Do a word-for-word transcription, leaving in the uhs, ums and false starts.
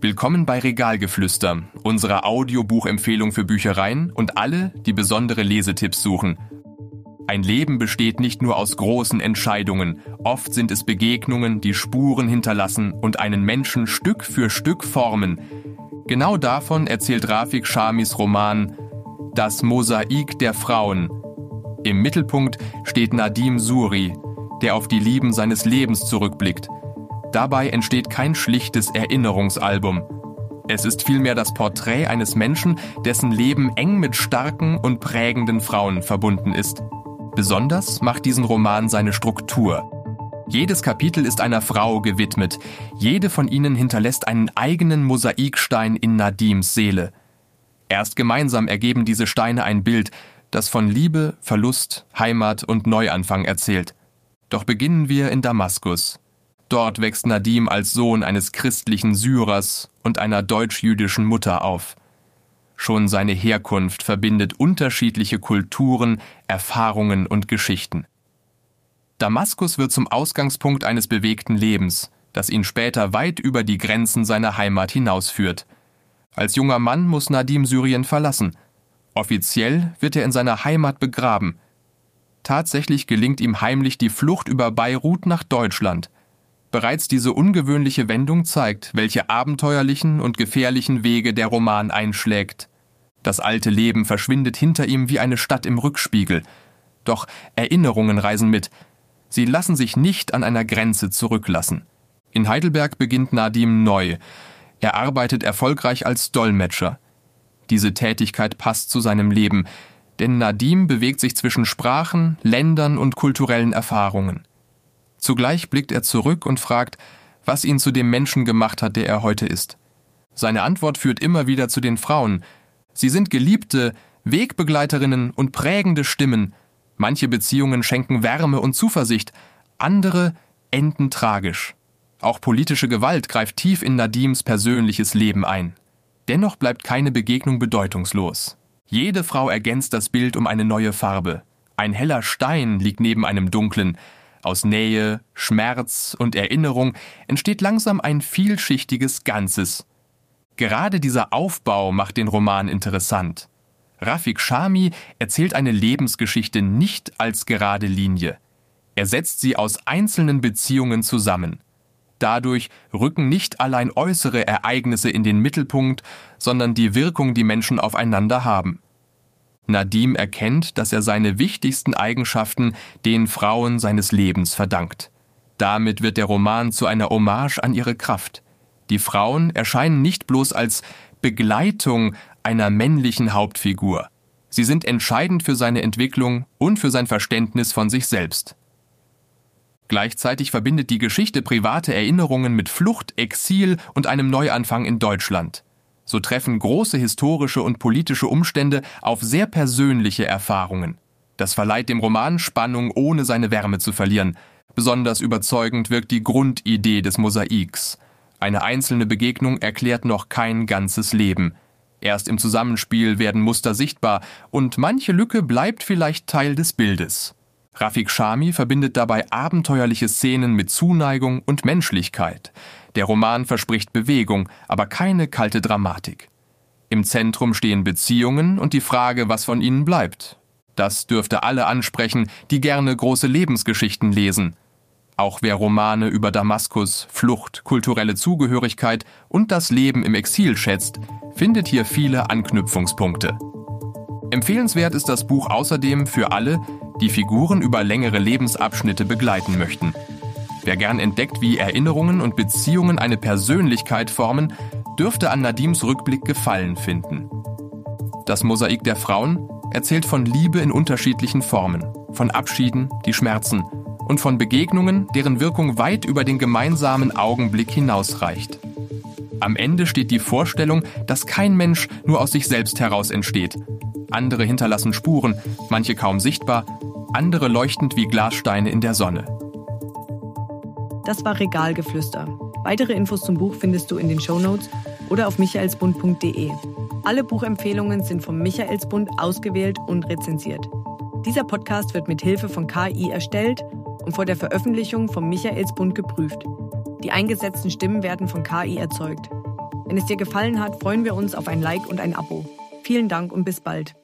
Willkommen bei Regalgeflüster, unserer Audiobuchempfehlung für Büchereien und alle, die besondere Lesetipps suchen. Ein Leben besteht nicht nur aus großen Entscheidungen, oft sind es Begegnungen, die Spuren hinterlassen und einen Menschen Stück für Stück formen. Genau davon erzählt Rafik Chamis Roman Das Mosaik der Frauen. Im Mittelpunkt steht Nadim Suri, der auf die Lieben seines Lebens zurückblickt. Dabei entsteht kein schlichtes Erinnerungsalbum. Es ist vielmehr das Porträt eines Menschen, dessen Leben eng mit starken und prägenden Frauen verbunden ist. Besonders macht diesen Roman seine Struktur. Jedes Kapitel ist einer Frau gewidmet. Jede von ihnen hinterlässt einen eigenen Mosaikstein in Nadims Seele. Erst gemeinsam ergeben diese Steine ein Bild, das von Liebe, Verlust, Heimat und Neuanfang erzählt. Doch beginnen wir in Damaskus. Dort wächst Nadim als Sohn eines christlichen Syrers und einer deutsch-jüdischen Mutter auf. Schon seine Herkunft verbindet unterschiedliche Kulturen, Erfahrungen und Geschichten. Damaskus wird zum Ausgangspunkt eines bewegten Lebens, das ihn später weit über die Grenzen seiner Heimat hinausführt. Als junger Mann muss Nadim Syrien verlassen. Offiziell wird er in seiner Heimat begraben. Tatsächlich gelingt ihm heimlich die Flucht über Beirut nach Deutschland. Bereits diese ungewöhnliche Wendung zeigt, welche abenteuerlichen und gefährlichen Wege der Roman einschlägt. Das alte Leben verschwindet hinter ihm wie eine Stadt im Rückspiegel. Doch Erinnerungen reisen mit. Sie lassen sich nicht an einer Grenze zurücklassen. In Heidelberg beginnt Nadim neu. Er arbeitet erfolgreich als Dolmetscher. Diese Tätigkeit passt zu seinem Leben, denn Nadim bewegt sich zwischen Sprachen, Ländern und kulturellen Erfahrungen. Zugleich blickt er zurück und fragt, was ihn zu dem Menschen gemacht hat, der er heute ist. Seine Antwort führt immer wieder zu den Frauen. Sie sind Geliebte, Wegbegleiterinnen und prägende Stimmen. Manche Beziehungen schenken Wärme und Zuversicht, andere enden tragisch. Auch politische Gewalt greift tief in Nadims persönliches Leben ein. Dennoch bleibt keine Begegnung bedeutungslos. Jede Frau ergänzt das Bild um eine neue Farbe. Ein heller Stein liegt neben einem dunklen. Aus Nähe, Schmerz und Erinnerung entsteht langsam ein vielschichtiges Ganzes. Gerade dieser Aufbau macht den Roman interessant. Rafik Chami erzählt eine Lebensgeschichte nicht als gerade Linie. Er setzt sie aus einzelnen Beziehungen zusammen. Dadurch rücken nicht allein äußere Ereignisse in den Mittelpunkt, sondern die Wirkung, die Menschen aufeinander haben. Nadim erkennt, dass er seine wichtigsten Eigenschaften den Frauen seines Lebens verdankt. Damit wird der Roman zu einer Hommage an ihre Kraft. Die Frauen erscheinen nicht bloß als Begleitung einer männlichen Hauptfigur. Sie sind entscheidend für seine Entwicklung und für sein Verständnis von sich selbst. Gleichzeitig verbindet die Geschichte private Erinnerungen mit Flucht, Exil und einem Neuanfang in Deutschland. So treffen große historische und politische Umstände auf sehr persönliche Erfahrungen. Das verleiht dem Roman Spannung, ohne seine Wärme zu verlieren. Besonders überzeugend wirkt die Grundidee des Mosaiks. Eine einzelne Begegnung erklärt noch kein ganzes Leben. Erst im Zusammenspiel werden Muster sichtbar und manche Lücke bleibt vielleicht Teil des Bildes. Rafik Chami verbindet dabei abenteuerliche Szenen mit Zuneigung und Menschlichkeit. Der Roman verspricht Bewegung, aber keine kalte Dramatik. Im Zentrum stehen Beziehungen und die Frage, was von ihnen bleibt. Das dürfte alle ansprechen, die gerne große Lebensgeschichten lesen. Auch wer Romane über Damaskus, Flucht, kulturelle Zugehörigkeit und das Leben im Exil schätzt, findet hier viele Anknüpfungspunkte. Empfehlenswert ist das Buch außerdem für alle, die Figuren über längere Lebensabschnitte begleiten möchten. Wer gern entdeckt, wie Erinnerungen und Beziehungen eine Persönlichkeit formen, dürfte an Nadims Rückblick Gefallen finden. Das Mosaik der Frauen erzählt von Liebe in unterschiedlichen Formen, von Abschieden, die schmerzen und von Begegnungen, deren Wirkung weit über den gemeinsamen Augenblick hinausreicht. Am Ende steht die Vorstellung, dass kein Mensch nur aus sich selbst heraus entsteht. Andere hinterlassen Spuren, manche kaum sichtbar, andere leuchtend wie Glassteine in der Sonne. Das war Regalgeflüster. Weitere Infos zum Buch findest du in den Shownotes oder auf michaelsbund punkt de. Alle Buchempfehlungen sind vom Michaelsbund ausgewählt und rezensiert. Dieser Podcast wird mit Hilfe von K I erstellt und vor der Veröffentlichung vom Michaelsbund geprüft. Die eingesetzten Stimmen werden von K I erzeugt. Wenn es dir gefallen hat, freuen wir uns auf ein Like und ein Abo. Vielen Dank und bis bald.